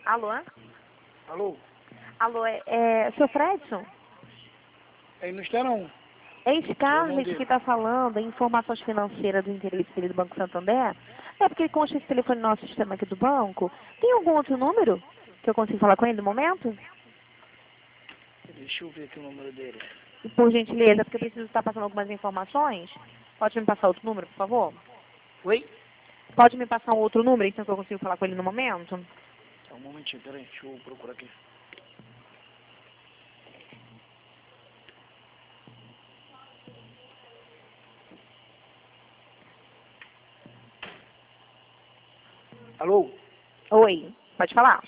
Alô? Alô? Alô, seu Fredson? Ele não está não. É Scarlett dele. que está falando, informações financeiras do interesse dele do Banco Santander? É porque consta esse telefone no nosso sistema aqui do banco. Tem algum outro número que eu consigo falar com ele no momento? Deixa eu ver aqui o número dele. Por gentileza, porque eu preciso estar passando algumas informações. Pode me passar outro número, por favor? Oi? Pode me passar um outro número, então, que eu consigo falar com ele no momento? Só um momentinho, peraí, deixa eu procurar aqui. Alô? Oi, pode falar?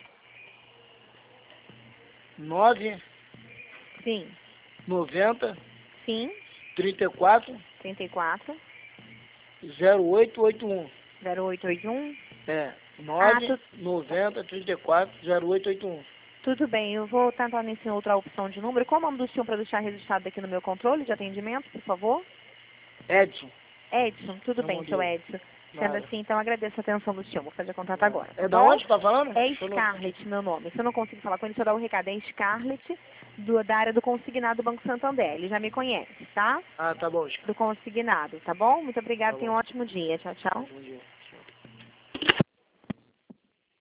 9 Sim. 90 Sim, 34 34 0881. 0881. É, Ah, 9 90 34 0881. tudo bem, eu vou tentar nessa outra opção de número. Qual é o nome do senhor para deixar registrado aqui no meu controle de atendimento, por favor? Edson. Edson, tudo É bem, um seu dele. Edson. Sendo Nada. assim, então agradeço a atenção do senhor. Vou fazer contato Nada. agora, tá É da bom? onde que tá falando? É Deixa eu não- Scarlett, meu nome. Se eu não consigo falar com ele, deixa eu dar o recado. É Scarlett, da área do consignado do Banco Santander. Ele já me conhece, tá? Ah, tá bom, Chico. Do consignado, tá bom? Muito Tá obrigada, tenha um bom. ótimo dia. Tchau, tchau. Bom dia.